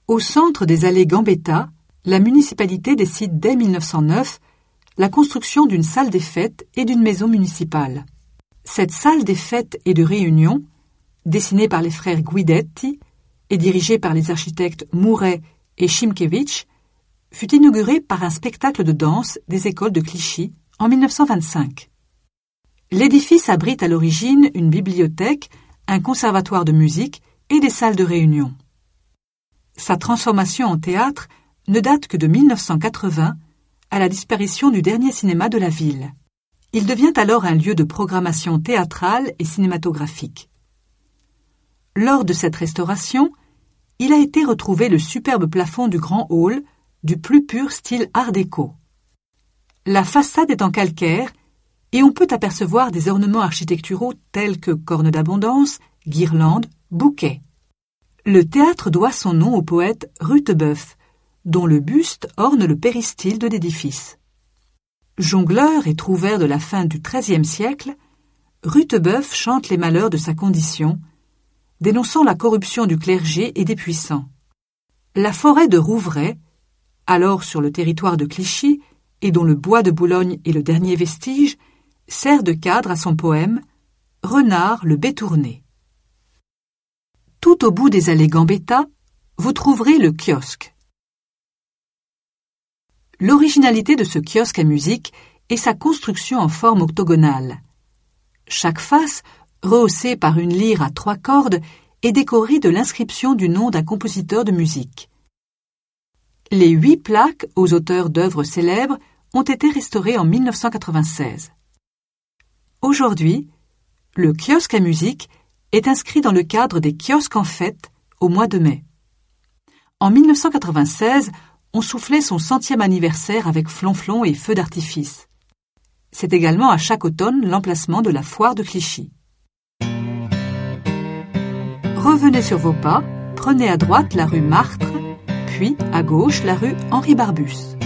Au centre des allées Gambetta, la municipalité décide dès 1909 la construction d'une salle des fêtes et d'une maison municipale. Cette salle des fêtes et de réunion, dessinée par les frères Guidetti et dirigée par les architectes Mouret et Szymkiewicz, fut inaugurée par un spectacle de danse des écoles de Clichy en 1925. L'édifice abrite à l'origine une bibliothèque, un conservatoire de musique et des salles de réunion. Sa transformation en théâtre ne date que de 1980, à la disparition du dernier cinéma de la ville. Il devient alors un lieu de programmation théâtrale et cinématographique. Lors de cette restauration, il a été retrouvé le superbe plafond du grand hall, du plus pur style art déco. La façade est en calcaire et on peut apercevoir des ornements architecturaux tels que cornes d'abondance, guirlandes, bouquets. Le théâtre doit son nom au poète Rutebeuf, dont le buste orne le péristyle de l'édifice. Jongleur et trouvère de la fin du XIIIe siècle, Rutebeuf chante les malheurs de sa condition, dénonçant la corruption du clergé et des puissants. La forêt de Rouvray, alors sur le territoire de Clichy, et dont le bois de Boulogne est le dernier vestige, sert de cadre à son poème « Renard le bétourné ». Tout au bout des allées Gambetta, vous trouverez le kiosque. L'originalité de ce kiosque à musique est sa construction en forme octogonale. Chaque face, rehaussée par une lyre à 3 cordes, est décorée de l'inscription du nom d'un compositeur de musique. Les 8 plaques aux auteurs d'œuvres célèbres ont été restaurées en 1996. Aujourd'hui, le kiosque à musique est inscrit dans le cadre des kiosques en fête au mois de mai. En 1996, on soufflait son 100e anniversaire avec flonflons et feux d'artifice. C'est également à chaque automne l'emplacement de la foire de Clichy. Revenez sur vos pas, prenez à droite la rue Martre, puis à gauche la rue Henri Barbus.